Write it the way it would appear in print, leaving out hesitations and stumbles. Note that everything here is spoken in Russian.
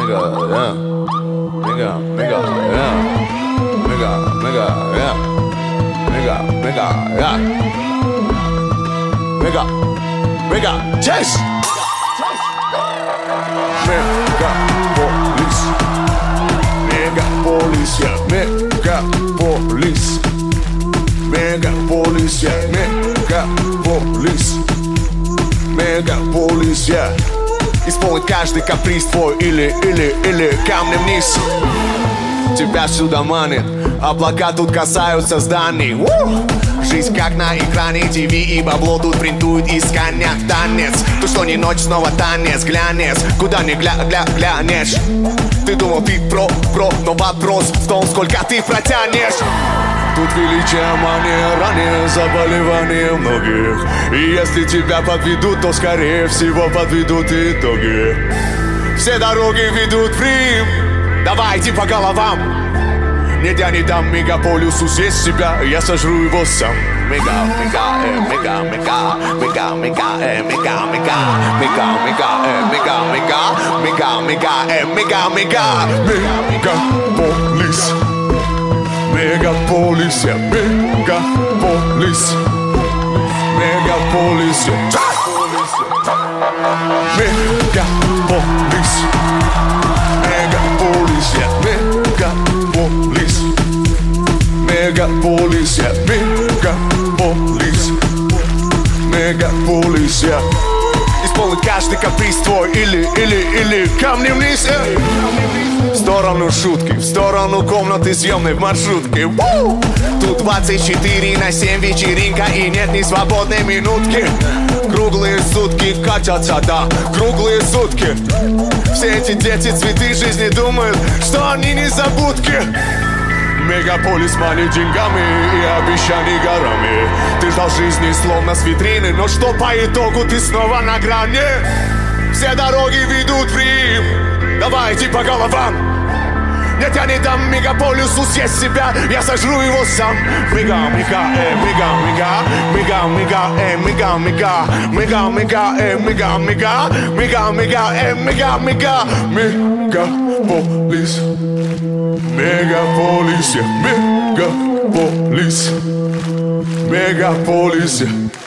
yeah. Chase! Megapolis, yeah, megapolis. Megapolis, yeah, meгаполис. Мегаполис, yeah. Исполнит каждый каприз твой или камнем вниз. Тебя сюда манит, облака тут касаются зданий. Жизнь как на экране ТВ, и бабло тут принтует из коня танец. То что не ночь, снова танец, глянец. Куда не глянешь. Ты думал ты про, но вопрос в том, сколько ты протянешь. Тут величие мания, ранее заболевание многих. И если тебя подведут, то скорее всего подведут итоги. Все дороги ведут в Рим. Давайте по головам. Нет, я не дам мегаполису съесть себя, я сожру его сам. Мегаполис, я мегаполис. Мегаполис, я мегаполис. Мегаполис, я мегаполис. Мегаполис, я мегаполис. Мегаполис, я исполнит каждый каприз твой или камнем вниз. В сторону шутки, в сторону комнаты съемной в маршрутке. Тут 24/7 вечеринка и нет ни свободной минутки. Круглые сутки катятся, да, круглые сутки. Все эти дети цветы жизни думают, что они незабудки. Мегаполис манит деньгами и обещаний горами. Ты ждал жизни словно с витрины, но что по итогу ты снова на грани? Все дороги ведут в Рим. Давайте по головам. Нет, я не дам мегаполису съесть себя, я сожру его сам. Мегаполис. Мегаполис, yeah, megapolis. Megapolis, yeah.